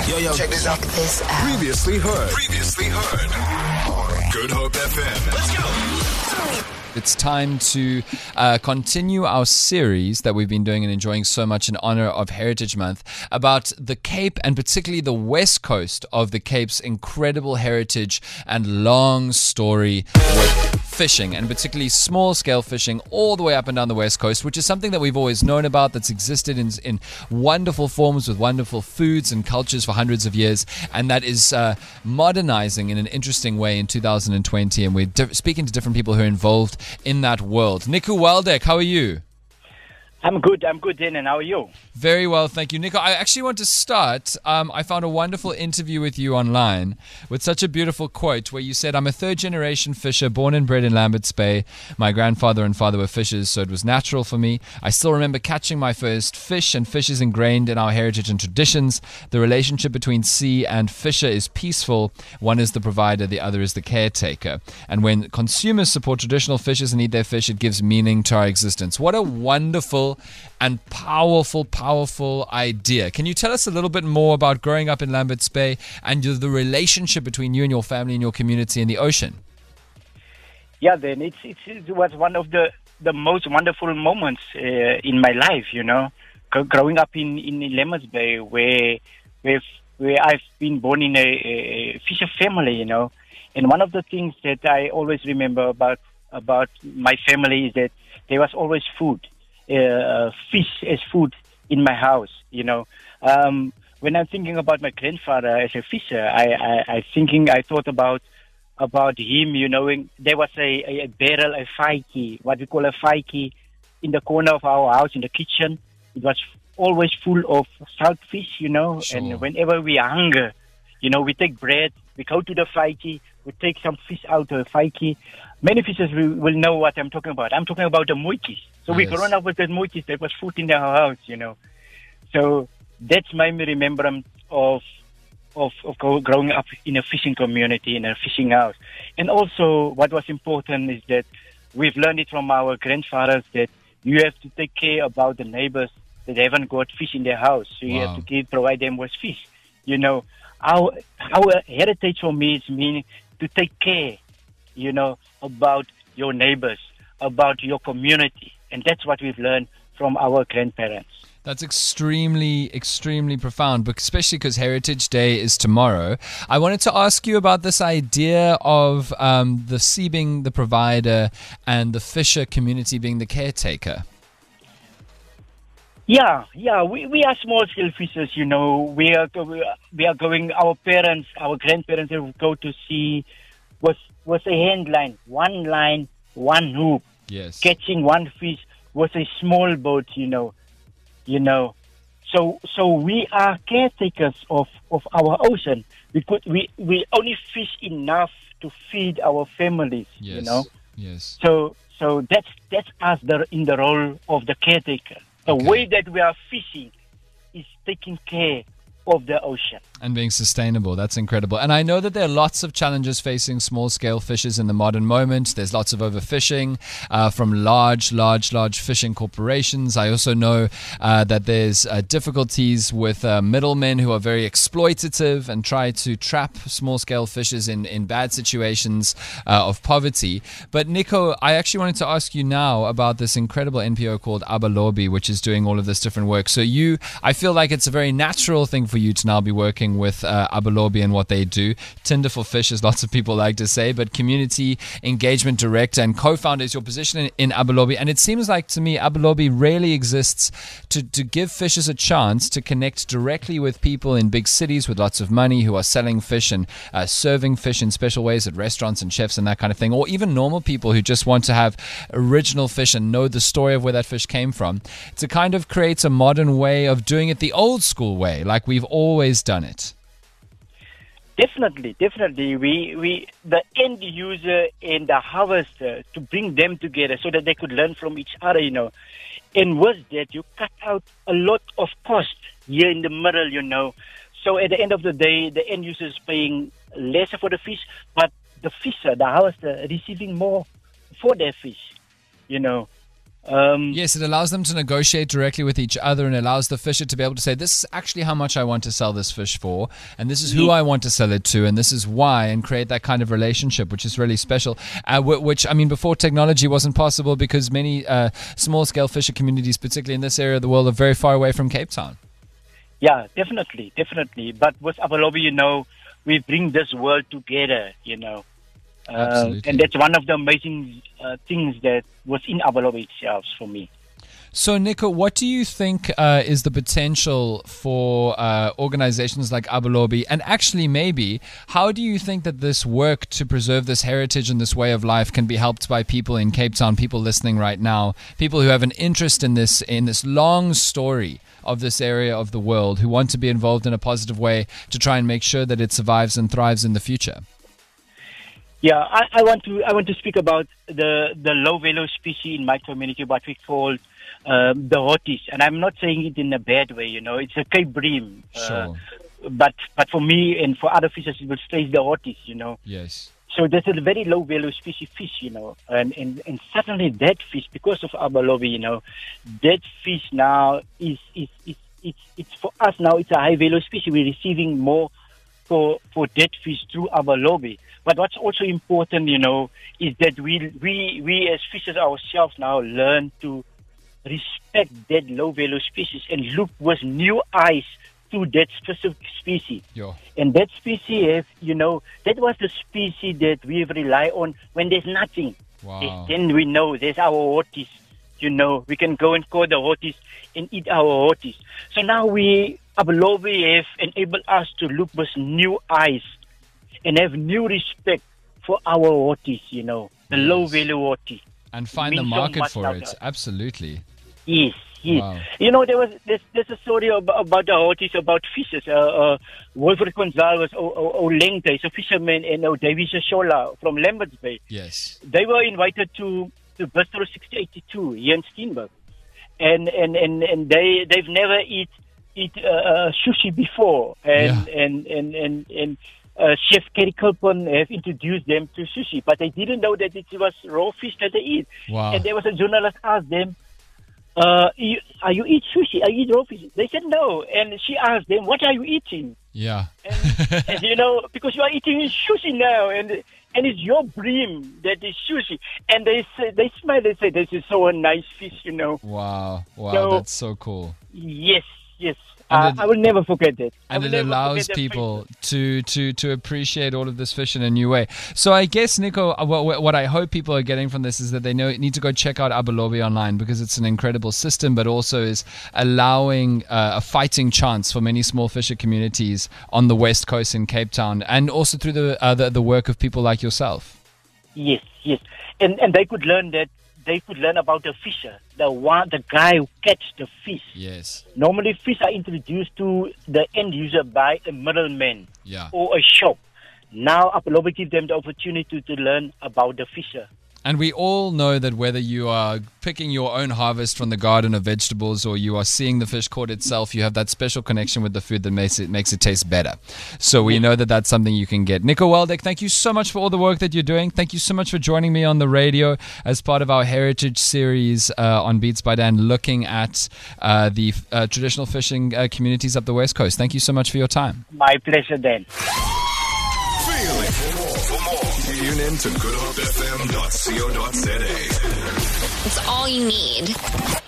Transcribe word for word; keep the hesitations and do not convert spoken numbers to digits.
Yo, yo, check this out. This out. Previously heard. Previously heard. Good Hope F M. Let's go. It's time to uh, continue our series that we've been doing and enjoying so much in honor of Heritage Month about the Cape and particularly the west coast of the Cape's incredible heritage and long story with fishing, and particularly small-scale fishing all the way up and down the west coast, which is something that we've always known about, that's existed in, in wonderful forms with wonderful foods and cultures for hundreds of years, and that is uh, modernizing in an interesting way in two thousand twenty, and we're di- speaking to different people who are involved in that world. Nico Waldeck, how are you? I'm good, I'm good, Dan, and how are you? Very well, thank you. Nico, I actually want to start. Um, I found a wonderful interview with you online with such a beautiful quote where you said, I'm a third-generation fisher, born and bred in Lambert's Bay. My grandfather and father were fishers, so it was natural for me. I still remember catching my first fish, and fish is ingrained in our heritage and traditions. The relationship between sea and fisher is peaceful. One is the provider, the other is the caretaker. And when consumers support traditional fishers and eat their fish, it gives meaning to our existence. What a wonderful and powerful, powerful idea. Can you tell us a little bit more about growing up in Lambert's Bay and the relationship between you and your family and your community and the ocean? Yeah, then it's, it's it was one of the, the most wonderful moments uh, in my life, you know, G- growing up in, in Lambert's Bay, where where where I've been born in a, a fisher family, you know, and one of the things that I always remember about about my family is that there was always food. Uh, fish as food in my house, you know. Um, when I'm thinking about my grandfather as a fisher, I, I, I thinking, I thought about about him, you know. There was a, a, a barrel, a faiki, what we call a faiki, in the corner of our house, in the kitchen. It was always full of salt fish, you know. Sure. And whenever we hunger, you know, we take bread, we go to the faiki, we take some fish out of the faiki. Many fishers will, will know what I'm talking about. I'm talking about the muikis. So Yes. we grown up with the muikis. There was food in our house, you know. So that's my remembrance of of of go- growing up in a fishing community, in a fishing house. And also, what was important is that we've learned it from our grandfathers that you have to take care about the neighbors that haven't got fish in their house. So you Wow. have to give, provide them with fish. You know, our our heritage for me is meaning to take care, you know, about your neighbors, about your community. And that's what we've learned from our grandparents. That's extremely, extremely profound, but especially because Heritage Day is tomorrow. I wanted to ask you about this idea of um, the sea being the provider and the fisher community being the caretaker. Yeah, yeah, we, we are small scale fishers, you know. We are go- we are going. Our parents, our grandparents, they would go to sea with with a hand line, one line, one hook, Yes. catching one fish with a small boat, you know, you know. So so we are caretakers of, of our ocean. We could we, we only fish enough to feed our families, Yes. you know. Yes. So so that's that's us the, in the role of the caretaker. The Okay. way that we are fishing is taking care of the ocean. And being sustainable. That's incredible. And I know that there are lots of challenges facing small-scale fishers in the modern moment. There's lots of overfishing uh, from large, large, large fishing corporations. I also know uh, that there's uh, difficulties with uh, middlemen who are very exploitative and try to trap small-scale fishers in, in bad situations uh, of poverty. But Nico, I actually wanted to ask you now about this incredible N P O called Abalobi, which is doing all of this different work. So you, I feel like it's a very natural thing for you to now be working with uh, Abalobi and what they do. Tinder for Fish, as lots of people like to say, but community engagement director and co-founder is your position in, in Abalobi. And it seems like to me Abalobi really exists to, to give fishers a chance to connect directly with people in big cities with lots of money who are selling fish and uh, serving fish in special ways at restaurants and chefs and that kind of thing, or even normal people who just want to have original fish and know the story of where that fish came from, to kind of create a modern way of doing it the old school way, like we've always done it. Definitely, definitely. We, we, the end user and the harvester, to bring them together so that they could learn from each other, you know. And with that, you cut out a lot of cost here in the middle, you know. So at the end of the day, the end user is paying less for the fish, but the fisher, the harvester, receiving more for their fish, you know. Um, Yes, it allows them to negotiate directly with each other and allows the fisher to be able to say, this is actually how much I want to sell this fish for, and this is who I want to sell it to, and this is why, and create that kind of relationship, which is really special. Uh, which, I mean, before technology wasn't possible because many uh, small-scale fisher communities, particularly in this area of the world, are very far away from Cape Town. Yeah, definitely, definitely. But with Abalobi, you know, we bring this world together, you know. Um, and that's one of the amazing uh, things that was in Abalobi itself for me. So, Nico, what do you think uh, is the potential for uh, organizations like Abalobi? And actually, maybe, how do you think that this work to preserve this heritage and this way of life can be helped by people in Cape Town, people listening right now, people who have an interest in this, in this long story of this area of the world, who want to be involved in a positive way to try and make sure that it survives and thrives in the future? Yeah, I, I want to I want to speak about the, the low value species in my community, what we call um, the hotties, and I'm not saying it in a bad way. You know, it's a Cape bream. Sure. Uh, but but for me and for other fishers, it will stay the hotties. You know. Yes. So there's a very low value species fish. You know, and and, and suddenly that fish, because of Abalobi, you know, that fish now is is is it's it's for us now. It's a high value species. We're receiving more for for that fish through Abalobi. But what's also important, you know, is that we we we as fishers ourselves now learn to respect that low value species and look with new eyes to that specific species. Yeah. And that species, have, you know, that was the species that we rely on when there's nothing. Wow. Then we know there's our hotties. You know, we can go and call the hotties and eat our hotties. So now we, Abalobi, have enabled us to look with new eyes and have new respect for our hotties, you know, the Yes. low value hotties. And find the Means so market much for now it. that- Absolutely. Yes, yes. Wow. You know, there was there's, there's a story about, about the hotties, about fishes. Uh, uh, Wilfred Gonzalez, O, o, Olengte, is a fisherman, and uh, Davies Shola from Lambert's Bay. Yes. They were invited to, to Bistro sixty eighty-two here in Steenberg. And, and, and, and they, they've never eat, eat uh, uh, sushi before. And, Yeah. and, and, and, and uh, Chef Kerry Kilpon have introduced them to sushi, but they didn't know that it was raw fish that they eat. Wow. And there was a journalist asked them, uh, you, are you eat sushi? Are you eat raw fish? They said no. And she asked them, what are you eating? Yeah. And, and you know, because you are eating sushi now, and and it's your bream that is sushi. And they say, they smile, they say, this is so a nice fish, you know. Wow. Wow. So- That's so cool. Yes, yes. And Uh, it- I will never forget that. I And will it never allows forget that people face. to, to, to appreciate all of this fish in a new way. So I guess, Nico, uh, what, what I hope people are getting from this is that they know need to go check out Abalobi online, because it's an incredible system, but also is allowing uh, a fighting chance for many small fisher communities on the West Coast in Cape Town, and also through the, uh, the, the work of people like yourself. Yes, yes. And and they could learn that, they could learn about the fisher, the one, the guy who catch the fish. Yes. Normally, fish are introduced to the end user by a middleman Yeah. or a shop. Now, Abalobi gives them the opportunity to learn about the fisher. And we all know that whether you are picking your own harvest from the garden of vegetables or you are seeing the fish caught itself, you have that special connection with the food that makes it makes it taste better. So we know that that's something you can get. Nico Weldeck, thank you so much for all the work that you're doing. Thank you so much for joining me on the radio as part of our heritage series uh, on Beats by Dan, looking at uh, the uh, traditional fishing uh, communities up the West Coast. Thank you so much for your time. My pleasure, Dan. Feel it. For more, for more, tune in to good hope f m dot co dot za. It's all you need.